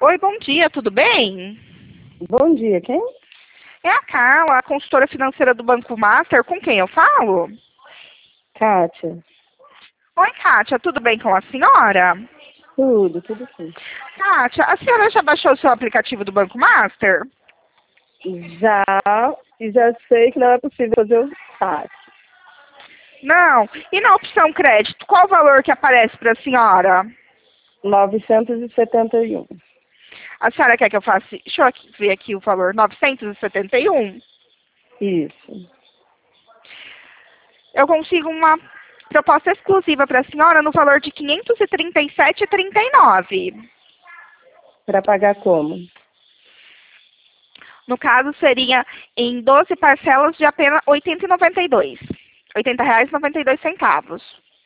Oi, bom dia, tudo bem? Bom dia, quem? É a Carla, a consultora financeira do Banco Master, com quem eu falo? Kátia. Oi, Kátia, tudo bem com a senhora? Tudo sim. Kátia, a senhora já baixou o seu aplicativo do Banco Master? Já, e já sei que não é possível fazer o saque. Não. E na opção crédito, qual o valor que aparece para a senhora? 971. A senhora quer que eu faça... Deixa eu ver aqui o valor. 971. Isso. Eu consigo uma proposta exclusiva para a senhora no valor de 537,39. Para pagar como? No caso, seria em 12 parcelas de apenas R$ 80,92. R$ 80,92.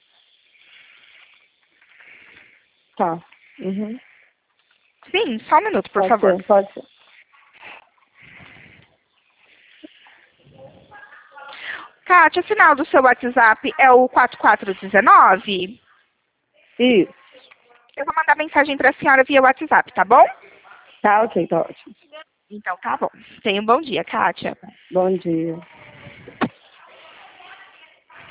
Tá. Uhum. Sim, só um minuto, por favor. Pode ser. Kátia, o final do seu WhatsApp é o 4419? Isso. Eu vou mandar mensagem para a senhora via WhatsApp, tá bom? Tá, ok, tá ótimo. Então tá bom. Tenha um bom dia, Kátia. Bom dia.